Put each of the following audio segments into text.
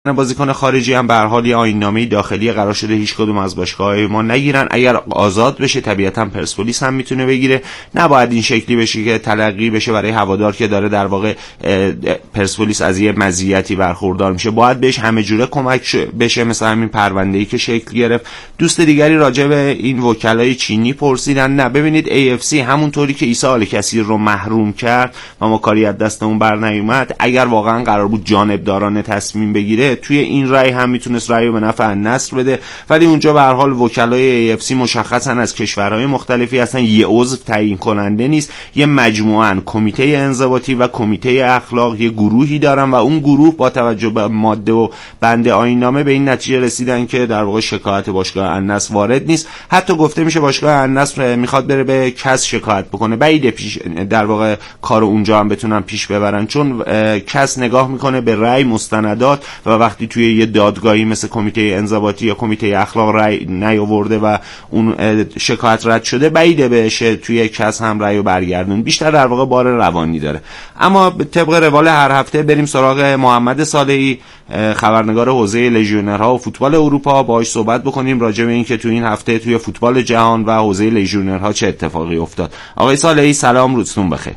بازیکن خارجی هم به هر حال یه آیین‌نامه داخلی قرار شده هیچ کدوم از باشگاه‌های ما نگیرن. اگر آزاد بشه طبیعتاً پرسپولیس هم میتونه بگیره. نباید این شکلی بشه که تلقی بشه برای هوادار که داره در واقع پرسپولیس از یه مزیتی برخوردار میشه. باید بهش همه جوره کمک بشه، مثلا همین پرونده‌ای که شکل گرفت. دوست دیگری راجع به این وکلای چینی پرسیدن. نه ببینید AFC همونطوری که عیسی آل‌کثیر رو محروم کرد و ما کاری از دستمون برنیومد، اگر واقعاً قرار بود جانبدارانه تصمیم بگیره توی این رأی هم میتونست رأی رو به نفع النصر بده، ولی اونجا به هر حال وکلای AFC مشخصا از کشورهای مختلفی هستن، یه عضو تعیین کننده نیست، یه مجموعاً کمیته انضباطی و کمیته اخلاق یه گروهی دارن و اون گروه با توجه به ماده و بند آیین‌نامه به این نتیجه رسیدن که در واقع شکایت باشگاه النصر وارد نیست. حتی گفته میشه باشگاه النصر میخواد بره به کس شکایت بکنه. بعیده پیش در واقع کارو اونجا هم بتونن پیش ببرن، چون کس نگاه میکنه به رأی مستندات و وقتی توی یه دادگاهی مثل کمیته انضباطی یا کمیته اخلاق رأی نیاورده و اون شکایت رد شده، بعیده بشه توی کس هم رأیو برگردون. بیشتر در واقع بار روانی داره. اما طبق روال هر هفته بریم سراغ محمد صالحی، خبرنگار حوزه لژیونرها و فوتبال اروپا، باهاش صحبت بکنیم راجع به این که توی این هفته توی فوتبال جهان و حوزه لژیونرها چه اتفاقی افتاد. آقای صالحی سلام، روزتون بخیر.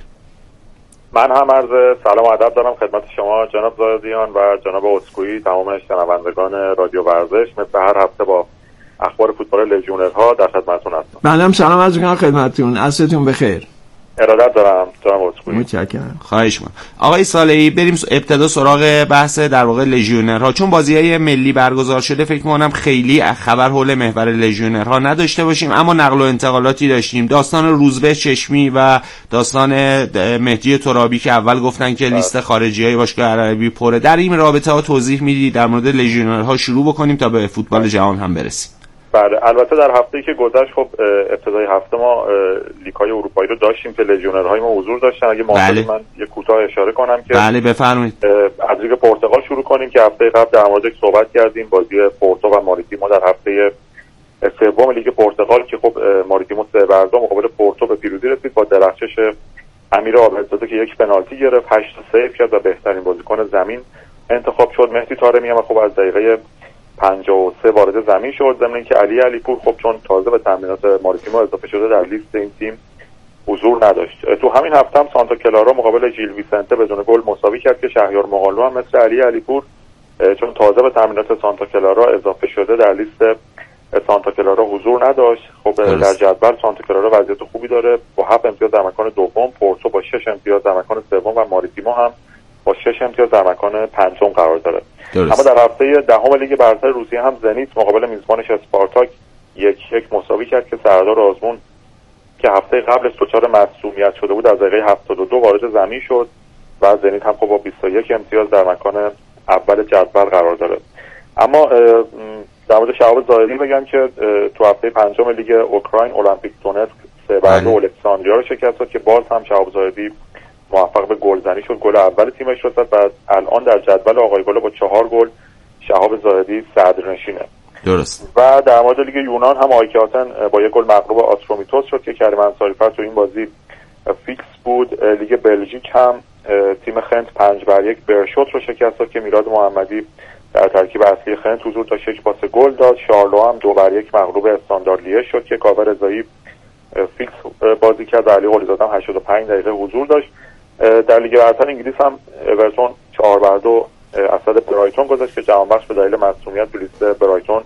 من هم عرض سلام و ادب دارم خدمت شما جناب زاهدیان و جناب اسکوئی، تمام شنوندگان رادیو ورزش. مثل هر هفته با اخبار فوتبال لژیونرها در خدمتتون هستم. منم سلام عرض می‌کنم خدمتتون، عصرتون بخیر. ارادت دارم جناب اسکوئی. متشکرم. خواهش می‌کنم. آقای صالحی بریم ابتدا سراغ بحث در واقع لژیونرها، چون بازی‌های ملی برگزار شده فکر می‌کنم خیلی خبر حول محور لژیونرها نداشته باشیم، اما نقل و انتقالاتی داشتیم. داستان روزبه چشمی و داستان مهدی ترابی که اول گفتن که لیست خارجی‌های باشگاه عربی پره. در این رابطه ها توضیح میدید در مورد لژیونرها شروع بکنیم تا به فوتبال جهان هم برسیم. بله، البته در هفته‌ای که گذشت خب ابتدای هفته ما لیگ‌های اروپایی رو داشتیم که لژیونرهای ما حضور داشتن. اگه موافقید من یه کوتاه اشاره کنم که بله بفرمایید. از لیگ پرتغال شروع کنیم که هفته قبل در موردش صحبت کردیم. بازی پورتو و ماریتیمو در هفته سوم لیگ پرتغال که خب ماریتیمو 3-2 مقابل پورتو به پیروزی رسید با درخشش امیر عابدزاده که یک پنالتی گرفت، 8 سیو کرد و بهترین بازیکن زمین انتخاب شد. مهدی طارمی هم خب از دقیقه 53 وارد زمین شد، ضمن اینکه علی علیپور خب چون تازه به تمرینات ماریتیمو اضافه شده در لیست این تیم حضور نداشت. تو همین هفته هم سانتا کلارا مقابل ژیل ویسنته بدون گل مساوی کرد که شهریار مقالو هم مثل علی علیپور چون تازه به تمرینات سانتا کلارا اضافه شده در لیست سانتا کلارا حضور نداشت. خب در جدول سانتا کلارا وضعیت خوبی داره با 7 امتیاز در مکان دوم، پورتو با 6 امتیاز در مکان سوم و ماریتیمو هم با 6 امتیاز در مکان پنجم قرار داره. اما در هفته دهم لیگ برتر روسیه هم زنیت مقابل میزبانش اسپارتاک 1-1 مساوی کرد که سردار آزمون که هفته قبل دچار مصدومیت شده بود از دقیقه 72 وارد زمین شد و زنیت هم خب با 21 امتیاز در مکان اول جدول قرار داره. اما در مورد شهاب زاهدی بگم که تو هفته پنجم لیگ اوکراین المپیک دونتسک 3-2 الکساندریا رو شکست داد که باز هم شهاب زاهدی موفق به گلزنی شد، گل اول تیمش شد و الان در جدول آقای گل با 4 گل شهاب زاهدی صدرنشینه. درست. و در مورد لیگ یونان هم آیکاتن با یک گل مغلوب آترومیتوس شد که کریم انصاری‌فر تو این بازی فیکس بود. لیگ بلژیک هم تیم خنت 5-1 برشوت رو شکست داد که میلاد محمدی در ترکیب اصلی خنت حضور داشت، 1 پاس گل داد. شارلو هم 2-1 مغلوب استاندارد لیژ شد که کاوه رضایی فیکس بازی کرد و علی قلیزاده هم 85 دقیقه حضور داشت. در لیگ برتر انگلیس هم اورتون 4-2 اسد برایتون گذاشت که جهانبخش به دلیل مصونیت تو لیست برایتون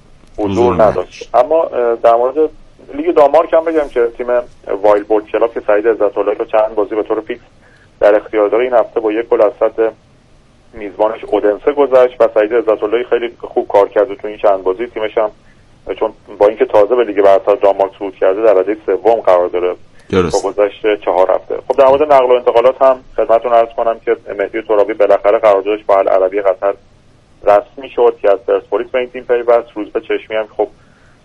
حضور نداشت. اما در مورد لیگ دانمارک هم بگم که تیم وایلبورد کلاب که سعید عزت‌اللهی رو چند بازی به طور فیکس در اختیار داره این هفته با 1 گل از صد میزبانش اودنسه گذشت و سعید عزت‌اللهی خیلی خوب کار کرده تو این چند بازی. تیمش هم چون با اینکه تازه به لیگ برتر دانمارک صعود کرده در رده سوم قرار داره با گذشت 4 هفته. خب در مورد نقل و انتقالات هم خدمتتون عرض کنم که مهدی ترابی بالاخره قراردادش با العربی قطر رسمی شد که از پرسپولیس به این تیم پیوست. روزبه چشمی هم خب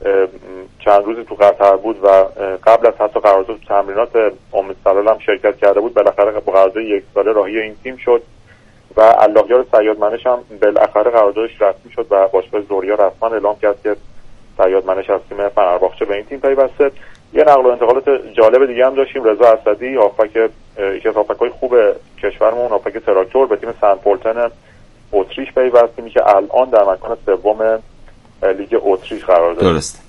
چند روزی تو قطر بود و قبل از حتی قرارداد تمرینات امیدسلال هم شرکت کرده بود، بالاخره با قرارداد 1 ساله راهی این تیم شد و اللهیار صیادمنش هم بالاخره قراردادش رسمی شد و باشگاه زوریا رسما اعلام کرد که صیادمنش از تیم فنرباغچه به این تیم پیوسته. یه نقل و انتقالات جالب دیگه هم داشتیم. رضا اسدی هافبک یکی از هافبک‌های خوب کشورمون، هافبک تراکتور به تیم سن پولتن اتریش پیوست، تیمی که الان در مکان سوم لیگ اتریش قرار داره. درست.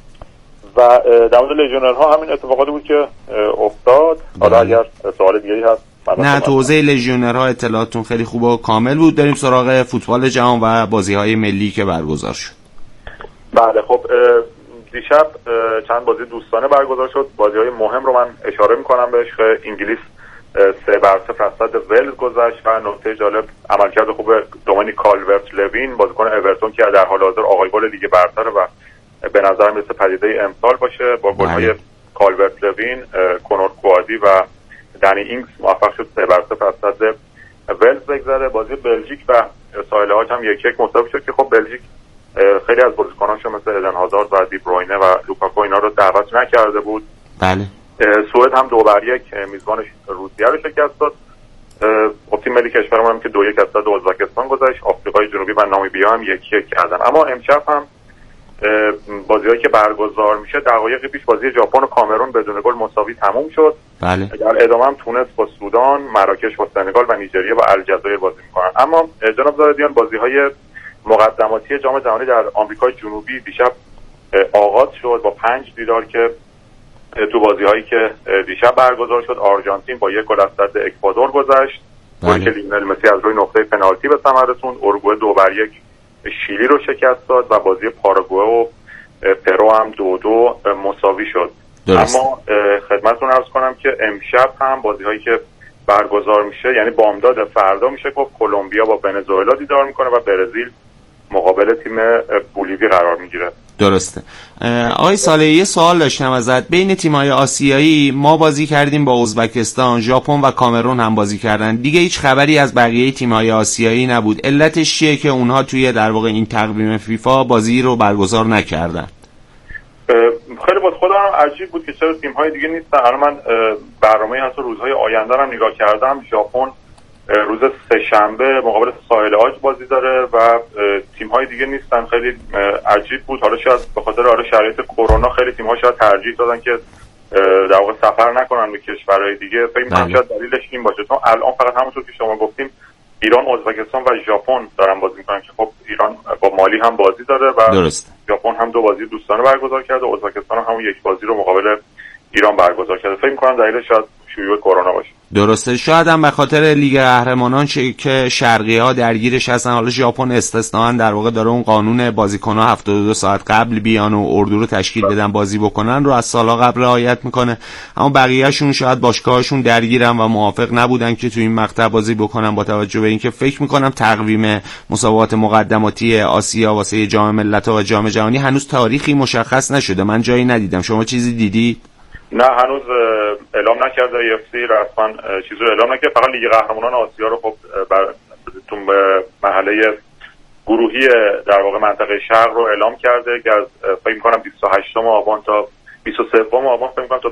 و در مورد لژیونرها همین اتفاقاتی بود که افتاد. حالا اگر سوال دیگری هست نه، تو حوزه لژیونرها اطلاعاتتون خیلی خوب و کامل بود. بریم سراغ فوتبال جهان و بازی‌های ملی که برگزار شد. بله خب دیشب چند بازی دوستانه برگزار شد. بازی‌های مهم رو من اشاره می‌کنم بهش. انگلیس 3-0 از صد ولز گذشت و نکته جالب عملکرد خوب دومینیک کالورت لوین بازیکن اورتون که در حال حاضر آقای گل لیگ برتر و به نظر میرسه پدیده امسال باشه. با گل‌های کالورت لوین، کنور کوادی و دنی اینگز موفق شد 3-0 از صد ولز بگذره. بازی بلژیک و ساحل هاج هم 1-1 مساوی شد که خب بلژیک خیلی از بازیکنانش مثل ادن هازارد و دی بروینه و لوکاکو اینا رو دعوت نکرده بود. بله. سوئد هم 2-1 میزبانش روسیه رو شکست داد. تیم ملی کشورمون هم که 2-1 از صد ازبکستان گذشت. آفریقای جنوبی و نامیبیا هم 1-1 کردن. اما امشب هم بازی‌هایی که برگزار میشه دقایقی پیش بازی ژاپن و کامرون بدون گل مساوی تموم شد. بله. در ادامه هم تونس با سودان، مراکش با سنگال و نیجریه با الجزایر بازی میکنن. اما جناب زاهدیان بازی‌های مقدماتی جام جهانی در آمریکای جنوبی دیشب آغاز شد با 5 دیدار که تو بازی‌هایی که دیشب برگزار شد آرژانتین با 1 گل از صد اکوادور گذشت. گلی که لیونل مسی از روی نقطه پنالتی به ثمر رسوند. اروگوئه 2-1 شیلی رو شکست داد و بازی پاراگوئه و پرو هم 2-2 مساوی شد. درست. اما خدمتتون عرض کنم که امشب هم بازی‌هایی که برگزار میشه، یعنی بامداد فردا میشه گفت کلمبیا با ونزوئلا دیدار میکنه و برزیل مقابل تیم بولیوی قرار میگیره. درسته. آقای صالحی یه سوال داشتم ازت. بین تیم‌های آسیایی ما بازی کردیم با ازبکستان، ژاپن و کامرون هم بازی کردن. دیگه هیچ خبری از بقیه تیم‌های آسیایی نبود. علتش چیه که اونها توی در واقع این تقویم فیفا بازی رو برگزار نکردن؟ خیلی بود خودم عجیب بود که چرا تیم‌های دیگه نیستن. الان من برنامه حتی روزهای آینده رو نگاه کردم. ژاپن روز سه‌شنبه مقابل ساحل هاج بازی داره و تیم‌های دیگه نیستن. خیلی عجیب بود. حالا شاید به خاطر شرایط کرونا خیلی تیم‌ها شاید ترجیح دادن که در واقع سفر نکنن به کشورهای دیگه. فکر می‌کنم شاید دلیلش این باشه، چون الان فقط همونطور که شما گفتیم ایران، ازبکستان و ژاپن دارن بازی می‌کنن که خب ایران با مالی هم بازی داره و درست. ژاپن هم 2 بازی دوستانه برگزار کرده، ازبکستان هم همون 1 بازی رو مقابل ایران برگزار کرده. فکر می‌کنم دلیلش شاید شیوع کرونا باشه. درسته. شاید هم به خاطر لیگ قهرمانان که شرقی‌ها درگیرش هستن. حالا ژاپن استثناً در واقع داره اون قانون بازیکن‌ها 72 ساعت قبل بیان و اردو رو تشکیل بدن بازی بکنن رو از سال‌ها قبل رعایت میکنه. اما بقیه‌شون شاید باشگاهشون درگیرن و موافق نبودن که تو این مقطع بازی بکنن، با توجه به اینکه فکر میکنم تقویم مسابقات مقدماتی آسیا واسه جام ملت‌ها و جام جهانی هنوز تاریخی مشخص نشده. من جایی ندیدم. شما چیزی دیدی؟ نه هنوز اعلام نکرده. UFC رسما چیزی رو اعلام نکرده. فقط لیگ قهرمانان آسیا رو خب تو مرحله گروهی در واقع منطقه شرق رو اعلام کرده که از فکر می‌کنم 28 آبان تا 23 آبان فکر می‌کنم تا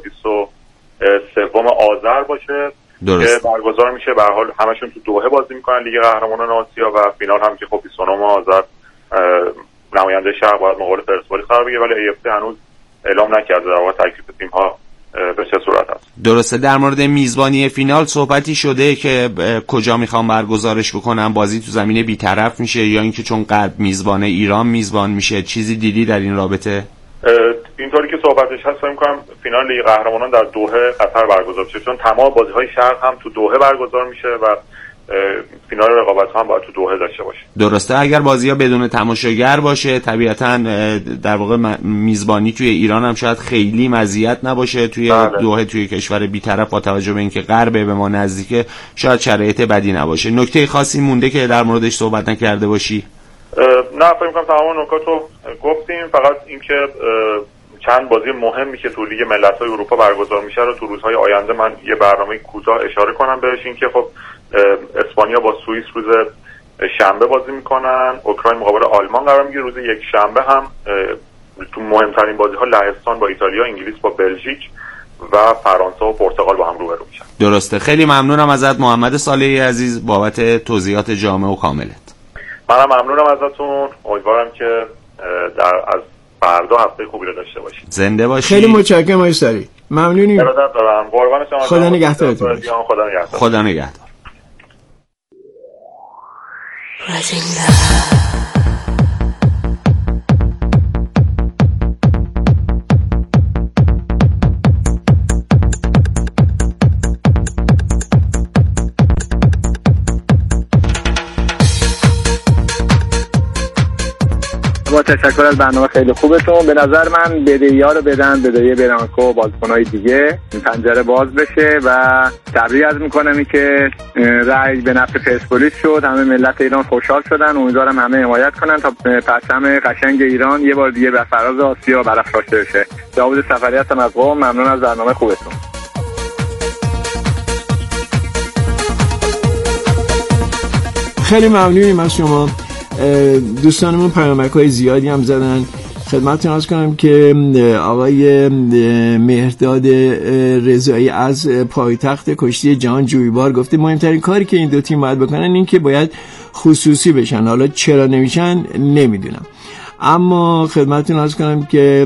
23 آذر باشه. درست. که برگزار میشه. به هر حال همشون تو دوحه بازی می‌کنن لیگ قهرمانان آسیا و فینال هم که خب 29 آذر نماینده شرق باید مقابل پرسپولیس قرار بگیره، ولی UFC هنوز اعلام نکرده در واقع تکلیف تیم‌ها به چه صورت است. درسته. در مورد میزبانی فینال صحبتی شده که کجا میخوام برگزارش بکنم؟ بازی تو زمین بی‌طرف میشه یا اینکه چون غرب میزبانه ایران میزبان میشه؟ چیزی دیدی در این رابطه؟ اینطوری که صحبتش هست فکر می‌کنم فینال لیگ قهرمانان در دوحه قطر برگزار بشه، چون تمام بازی‌های شرق هم تو دوحه برگزار میشه و فینال رقابت هم باید تو دوحه داشته باشه. درسته. اگر بازی‌ها بدون تماشاگر باشه طبیعتاً در واقع میزبانی توی ایران هم شاید خیلی مزیت نباشه توی دوحه، توی کشور بی‌طرف با توجه به اینکه غرب به ما نزدیکه شاید شرایط بدی نباشه. نکته خاصی مونده که در موردش صحبت نکرده باشی؟ نه فکر می‌کنم تمام نکات رو گفتیم. فقط اینکه چند بازی مهمی که تو لیگ ملت‌های اروپا برگزار میشه رو تو روزهای آینده من یه برنامه کوتاه اشاره کنم بهش. این که خب اسپانیا با سوئیس روز شنبه بازی میکنن، اوکراین مقابل آلمان قرار میگیره. روز یک شنبه هم تو مهمترین بازی‌ها لهستان با ایتالیا، انگلیس با بلژیک و فرانسه و پرتغال با هم روبرو میشن. درسته. خیلی ممنونم ازت محمد صالحی عزیز بابت توضیحات جامع و کاملت. منم ممنونم ازتون. امیدوارم که از فردا هفته خوبی رو داشته باشید. زنده باشید. خیلی متشکرم آقای صالحی. ممنونیم. ارادت دارم. قربان شما. خدا نگهدارتون. خدا نگهدار. خدا نگهدار. با تشکر از برنامه خیلی خوبتون. به نظر من بدهی‌ها رو بدن، بدهی برانکو و بازیکن‌های دیگه، این پنجره باز بشه و تبریک عرض می‌کنم که رأی به نفع پرسپولیس شد. همه ملت ایران خوشحال شدن. امیدوارم همه حمایت کنن تا پرچم قشنگ ایران یه بار دیگه به فراز آسیا برافراشته بشه. داوود سفری هستم از قم. ممنون از برنامه خوبتون. خیلی ممنونیم از شما. دوستانمون پیامک‌های زیادی هم زدن. خدمتتون عرض کنم که آقای مهرداد رضایی از پایتخت کشتی جهان جویبار گفته مهمترین کاری که این دو تیم باید بکنن این که باید خصوصی بشن. حالا چرا نمیشن نمیدونم، اما خدمتتون عرض کنم که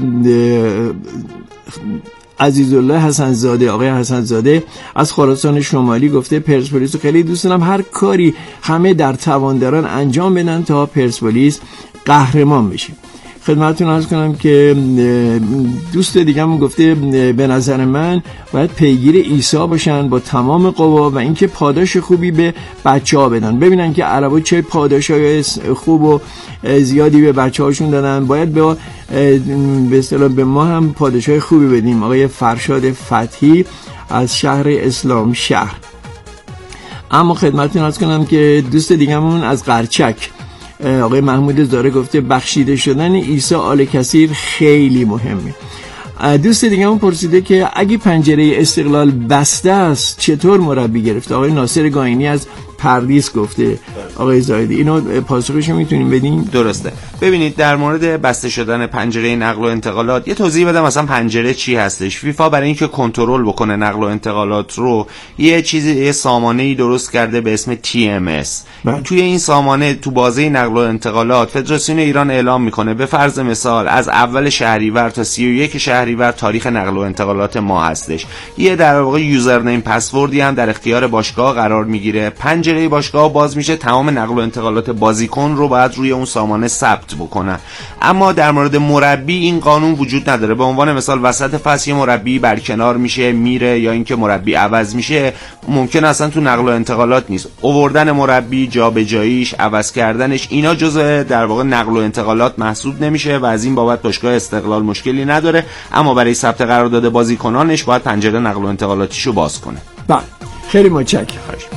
عزیزالله حسن‌زاده، آقای حسن‌زاده از خراسان شمالی گفته پرسپولیس رو خیلی دوست دارم، هر کاری همه در توان دارن انجام بدن تا پرسپولیس قهرمان بشه. خدمتتون عرض کنم که دوست دیگه‌مون گفته به نظر من باید پیگیر عیسی باشن با تمام قوا و اینکه پاداش خوبی به بچه‌ها بدن. ببینن که عربا چه پاداشای خوب و زیادی به بچه‌هاشون دادن، باید به اصطلاح به ما هم پاداشای خوبی بدیم. آقای فرشاد فتحی از شهر اسلام شهر. اما خدمتتون عرض کنم که دوست دیگه‌مون از قرچک آقای محمود زاره گفته بخشیده شدن عیسی آل کثیر خیلی مهمه. دوست دیگه هم پرسیده که اگه پنجره استقلال بسته است چطور مربی گرفته؟ آقای ناصر گاینی از پردیس گفته. آقای زاهدی اینو پاسخشو میتونیم بدیم؟ درسته. ببینید در مورد بسته شدن پنجره نقل و انتقالات یه توضیح بدم مثلا پنجره چی هستش. فیفا برای اینکه کنترل بکنه نقل و انتقالات رو یه سامانه‌ای درست کرده به اسم TMS. توی این سامانه تو بازه نقل و انتقالات فدراسیون ایران اعلام میکنه به فرض مثال از اول شهریور تا 31 شهریور تاریخ نقل و انتقالات ما هستش. یه در واقع یوزرنیم پسوردی هم در اختیار باشگاه قرار میگیره. پنجره باشگاه باز میشه، تمام نقل و انتقالات بازیکن رو باید روی اون سامانه ثبت بکنن. اما در مورد مربی این قانون وجود نداره. به عنوان مثال وسط فصل یه مربی برکنار میشه میره یا اینکه مربی عوض میشه، ممکن اصلا تو نقل و انتقالات نیست. آوردن مربی، جابجاییش، عوض کردنش، اینا جزء در واقع نقل و انتقالات محسوب نمیشه و از این بابت باشگاه استقلال مشکلی نداره. اما برای ثبت قرارداد بازیکنانش باید پنجره نقل و انتقالاتیشو باز کنه. بله، خیلی متشکرم.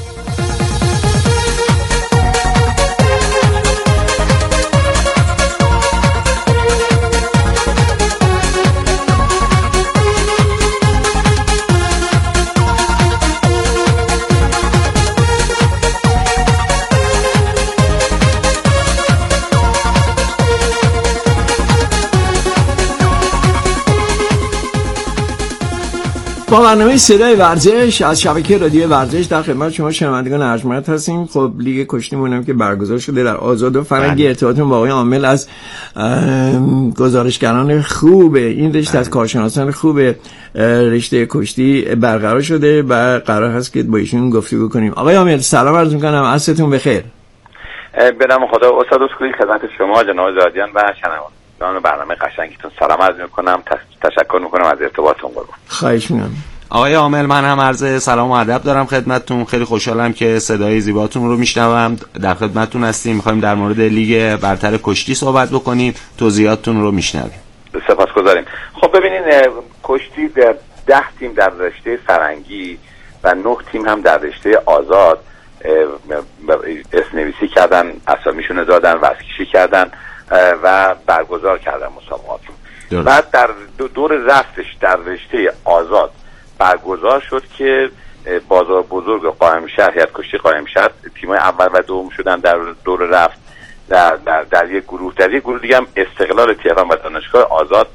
با برنامه صدای ورزش از شبکه رادیو ورزش در خدمت شما شنوندگان ارجمند هستیم. خب لیگ کشتیمون هم که برگزار شده در آزاد و فرنگی ارتباطمون با آقای عامل از گزارشگران خوب این رشته از کارشناسان خوب رشته کشتی برقرار شده و قرار هست که با ایشون گفتگو کنیم. آقای عامل سلام عرض می‌کنم، عصرتون بخیر. به نام خدا استاد اسکوئی خدمت شما جناب زادیان و شنوندگان برنامه قشنگتون سلام عرض می‌کنم. تشکر می‌کنم از ارتباطتون. خواهش می‌کنم. آقای عامل من هم عرض سلام و ادب دارم خدمتتون. خیلی خوشحالم که صدای زیباتون رو میشنوم. در خدمتتون هستیم. می‌خوایم در مورد لیگ برتر کشتی صحبت بکنیم. توضیحاتتون رو میشنویم. سپاسگزاریم. خب ببینین کشتی در 10 تیم در رشته فرنگی و 9 تیم هم در رشته آزاد اسم‌نویسی کردن، اسامیشون دادن، وصف‌کشی کردن و برگزار کردن مسابقات. بعد در دور رفتش در رشته آزاد برگزار شد که بازار بزرگ قائمشهر، هیئت کشتی قائمشهر تیم‌های اول و دوم شدن در دور رفت در یک گروه. در یک گروه دیگه هم استقلال تهران و دانشگاه آزاد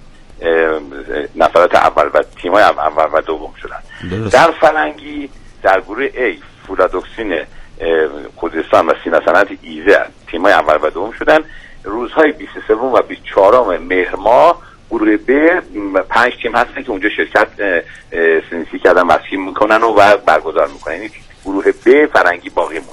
نفرات اول و تیم‌های اول و دوم شدن. در فرنگی در گروه A فولادوکسین خوزستان و سینا صنعت ایزه تیم‌های اول و دوم شدن. روزهای 23 و 24 مهر ماه گروه B 5 تیم هستن که اونجا شرکت سنسی کردن، وصفی میکنن و برگزار میکنن. یعنی گروه B فرنگی باقی مونده.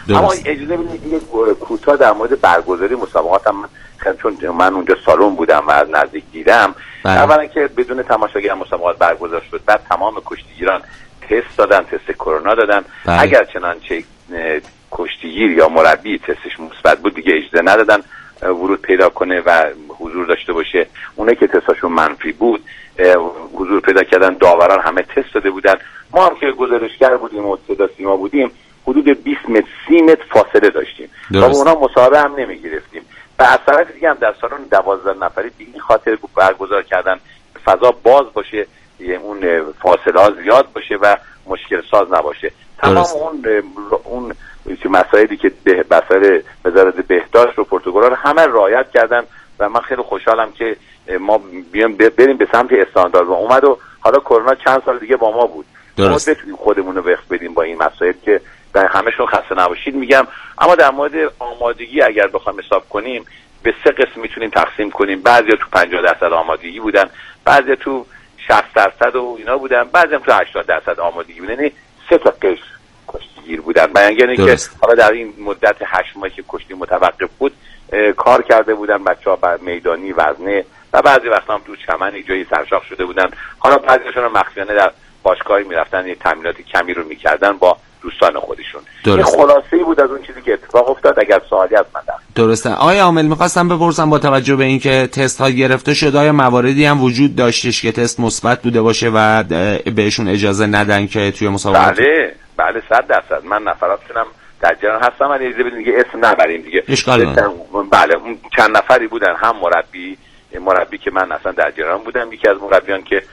اما اجازه بدید یک کوتاه در مورد برگزاری مسابقات هم چون من اونجا سالن بودم و از نزدیک دیدم. اولا که بدون تماشاگر مسابقات برگزار شد، بعد تمام کشتیگیران تست دادن، تست کرونا ددن. اگر چنانچه کشتیگیر یا مربی تستش مثبت بود دیگه اجازه ندادن ورود پیدا کنه و حضور داشته باشه. اونایی که تستاشون منفی بود حضور پیدا کردن. داوران همه تست داده بودن. ما هم که گزارشگر بودیم و صدا سیما بودیم حدود 20 متر 30 متر فاصله داشتیم و اونا مصاحبه هم نمیگرفتیم. و از طرف دیگه هم در سالن 12 نفری به این خاطر برگزار کردن فضا باز باشه، اون فاصله ها زیاد باشه و مشکل ساز نباشه. تمام اون مسائلی که مسائل وزارت بهداشت و پروتکل‌ها رو همه رعایت کردن و من خیلی خوشحالم که ما بریم به سمت استاندارد و اومد و حالا کرونا چند سال دیگه با ما بود. ما بتونیم خودمون رو وقت بدیم با این مسائل که در همه‌شون خسته نباشید میگم. اما در مورد آمادگی اگر بخوایم حساب کنیم به 3 قسم میتونیم تقسیم کنیم. بعضیا تو 50% آمادگی بودن، بعضیا تو 60% و اینا بودن، بعضیا تو 80% آمادگی بودن. یعنی 3 تا قسم کشتیگیر بودن. یعنی که حالا در این مدت 8 ماهی که کشتی متوقف بود کار کرده بودن بچه‌ها بر میدانی وزنه و بعضی وقتا هم تو چمن جایی سرشاخ شده بودن. حالا بعضیشون مخفیانه در باشگاهی میرفتن یه تمرینات کمی رو میکردن با دوستان خودشون. این خلاصه‌ای بود از اون چیزی که اتفاق افتاد. اگر سوالی از من درسته آقای عامل می‌خواستم بپرسم با توجه به اینکه تست ها گرفته شد آیا مواردی هم وجود داشتش که تست مثبت بوده باشه و بهشون اجازه ندن که توی مسابقات؟ بله 100%. من نفراتونم در جریان هستم. ولی اجازه بدید دیگه اسم نبریم دیگه. بله اون چند نفری بودن، هم مربی که من اصلا در جریان بودم، یکی از مربیان که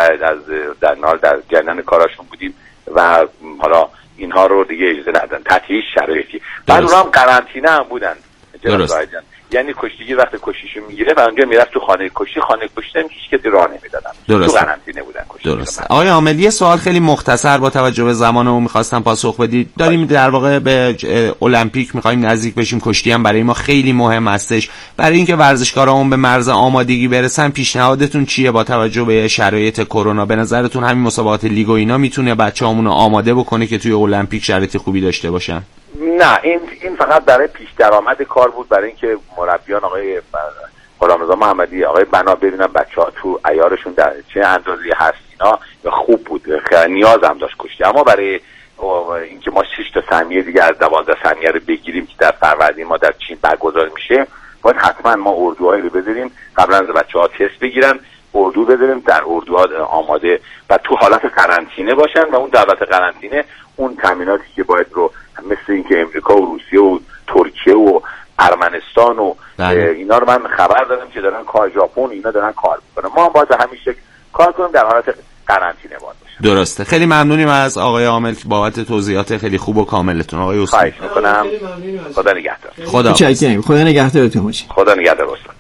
در جریان کاراشون بودیم و حالا اینها رو دیگه اجازه ندادن تحت هیچ شرایطی. بعد اونها هم قرنطینه هم بودن. یعنی کشتیگیر وقت کشتیشو میگیره و اونجا میرفت تو خانه کشتی هم هیچ کسی راه نمیدادن. تو قرنطینه بودن کشتیگیر. درسته. آقای عامل یه سوال خیلی مختصر با توجه به زمانمون می‌خواستم پاسخ بدید. داریم در واقع به المپیک می‌خوایم نزدیک بشیم. کشتی هم برای ما خیلی مهم هستش. برای اینکه ورزشکارامون به مرز آمادگی برسن پیشنهادتون چیه با توجه به شرایط کرونا؟ به نظرتون همین مسابقات لیگ و اینا میتونه بچه‌هامون رو آماده بکنه که توی المپیک شرایط خوبی داشته باشن؟ نه این فقط برای پیش درآمد کار بود، برای اینکه مربیان آقای غلامرضا محمدی آقای بنا ببینن بچه‌ها تو عیارشون در چه اندازه‌ای هست اینا خوب بود. خیلی نیاز هم داشت کشتی. اما برای اینکه ما 6 تا سهمیه دیگه از 12 سهمیه رو بگیریم که در فروردین ما در چین برگزار میشه، باید حتما ما اردوهایی رو بذاریم قبلا از بچه‌ها تست بگیرن، اردو بذاریم در اردوها آماده و تو حالت قرنطینه باشن و اون دولت قرنطینه اون تامیناتی که باید رو مثل اینکه امریکا و روسیه و ترکیه و ارمنستان و اینا رو من خبر دادم که دارن کار، ژاپن اینا دارن کار میکنن. ما هم باید همین شکل کار کنیم در حالت قرنطینه باشه. درسته. خیلی ممنونیم از آقای عامل بابت توضیحات خیلی خوب و کاملتون. آقای استاد خواهش میکنم. خدا نگهدار. خدا نگهدارتون باشه. خدا نگهدار استاد.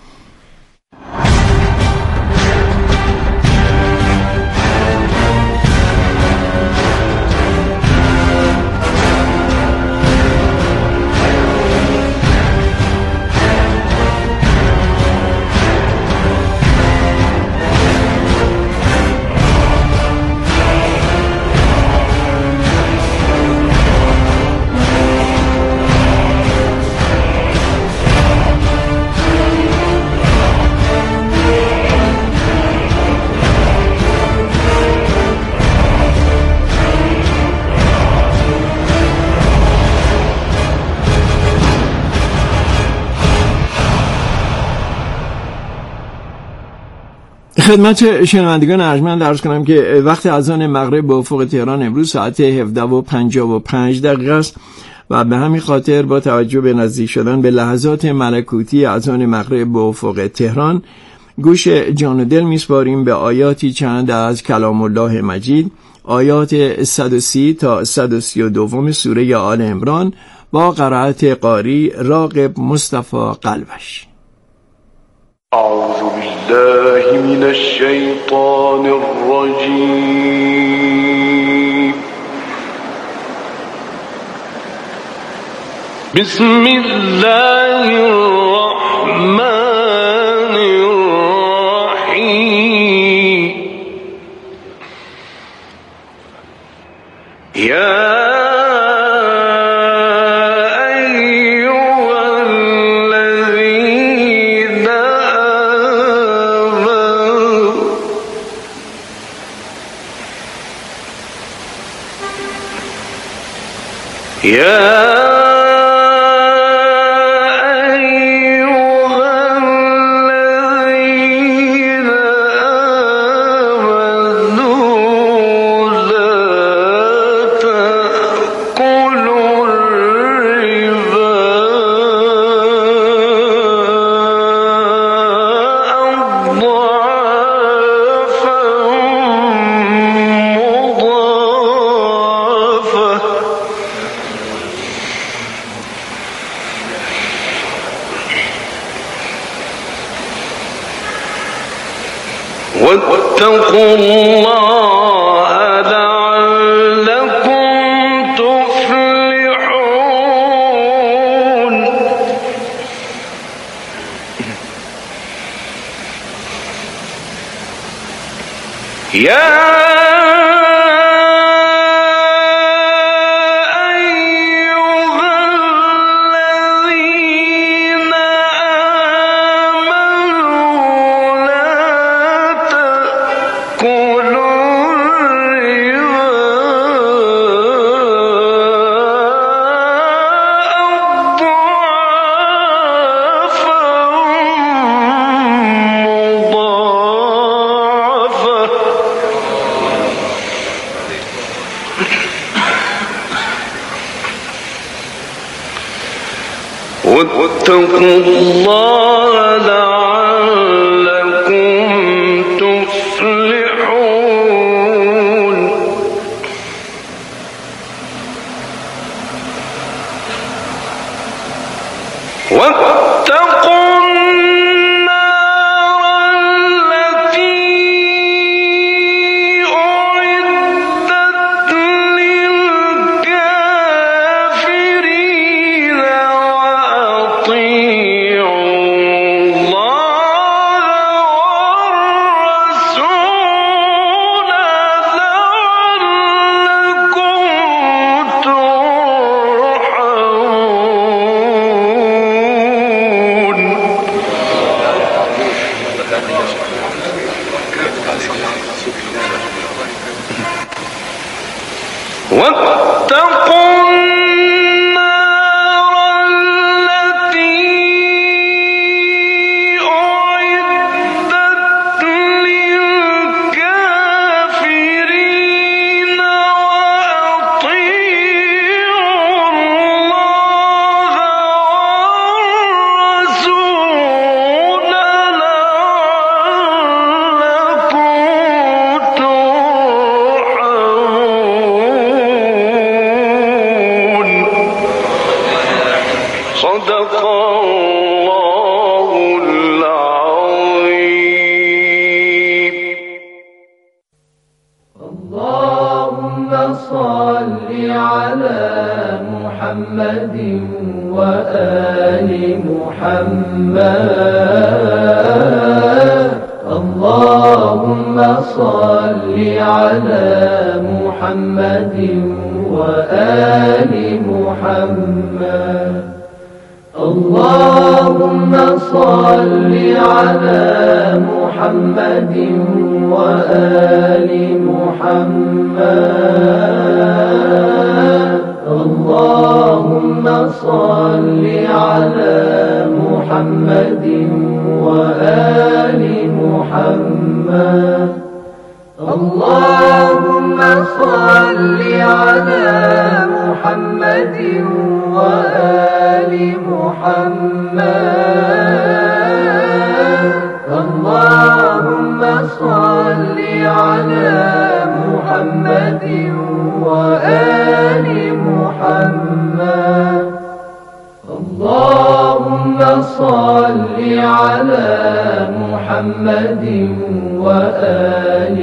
خدمت شنوندگان ارجمند عرض کنم که وقت اذان مغرب به افق تهران امروز ساعت 17:55 است و به همین خاطر با توجه به نزدیک شدن به لحظات ملکوتی اذان مغرب به افق تهران گوش جان و دل میسپاریم به آیاتی چند از کلام الله مجید، آیات 130 تا 132 سوره آل عمران با قرائت قاری راغب مصطفی قلبش. أعوذ بالله من الشيطان الرجيم. بسم الله الرحمن الرحيم. يا واتقوا الله لعلكم تفلحون. يا واتقوا الله لعلكم تفلحون. واتقوا النار التي أعدت للكافرين وأطيعوا الله والرسول لعلكم ترحمون. واتقوا النار التي أعدت للكافرين وأطيعوا الله والرسول لعلكم ترحمون. صدق الله العظيم. اللهم صل على محمد وآل محمد. اللهم صل على محمد وآل محمد. اللهم صل على محمد وآل محمد. اللهم صل على محمد وآل محمد. اللهم صل على محمد وآل محمد. اللهم صل على محمد وآل محمد. اللهم صل على محمد وآل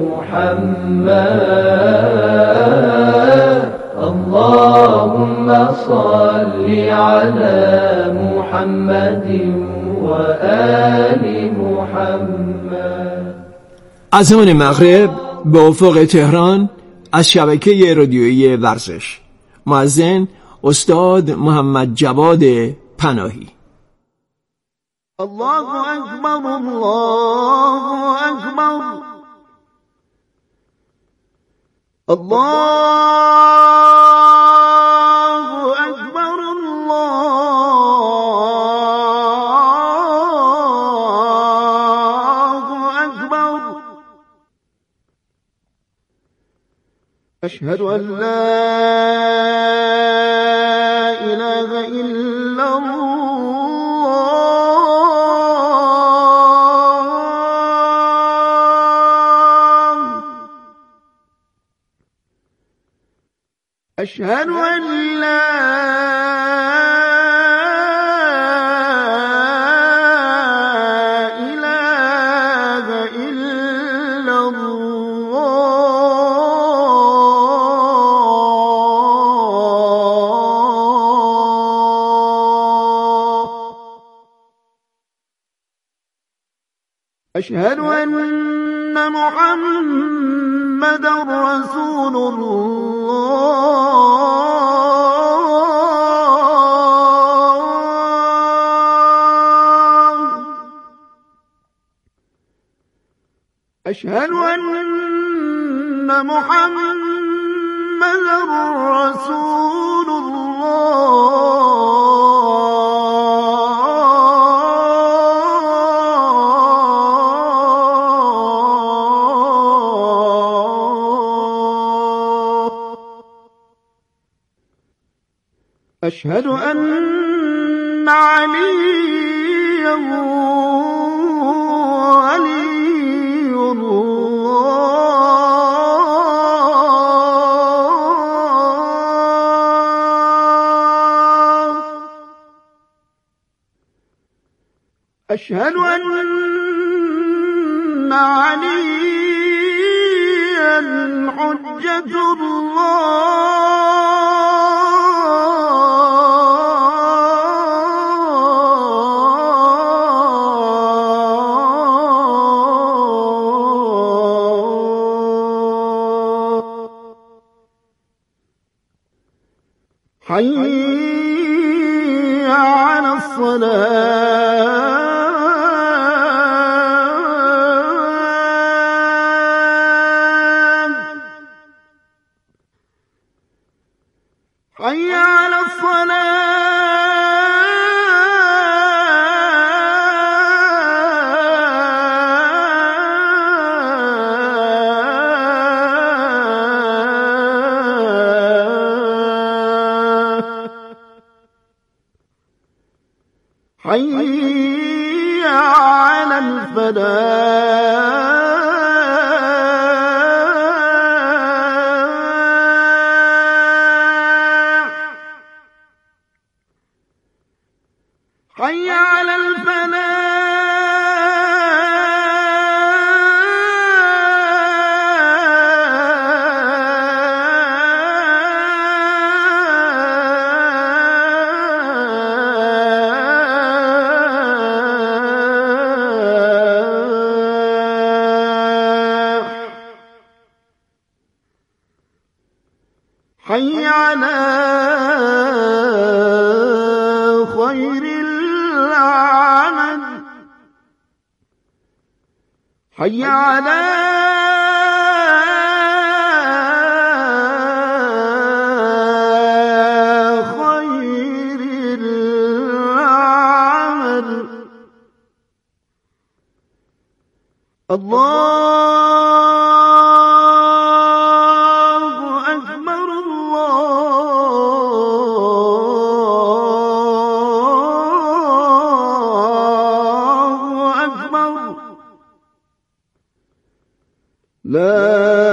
محمد. اللهم صل على محمد وآل محمد. از زمان مغرب به افق تهران از شبکه رادیویی ورزش، مؤذن استاد محمد جواد پناهی. الله اکبر الله اکبر الله أشهد أن لا إله إلا الله أشهد أن لا أشهد أن محمدا رسول الله أشهد أن محمدا رسول الله أشهد أن عليا ولي الله أشهد أن عليا حجة الله حي على الصلاة حي على حي على الفلاح حي على حي على خير العمل حي على خير العمل الله أكبر الله أكبر لا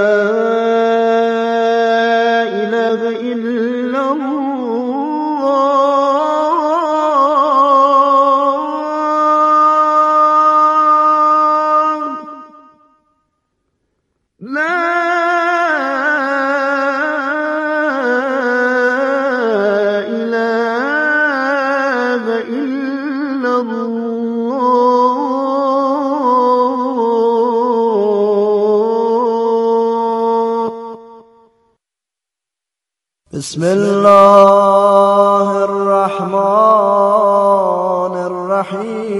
إله إلا الله لا إله إلا الله بسم الله الرحمن الرحيم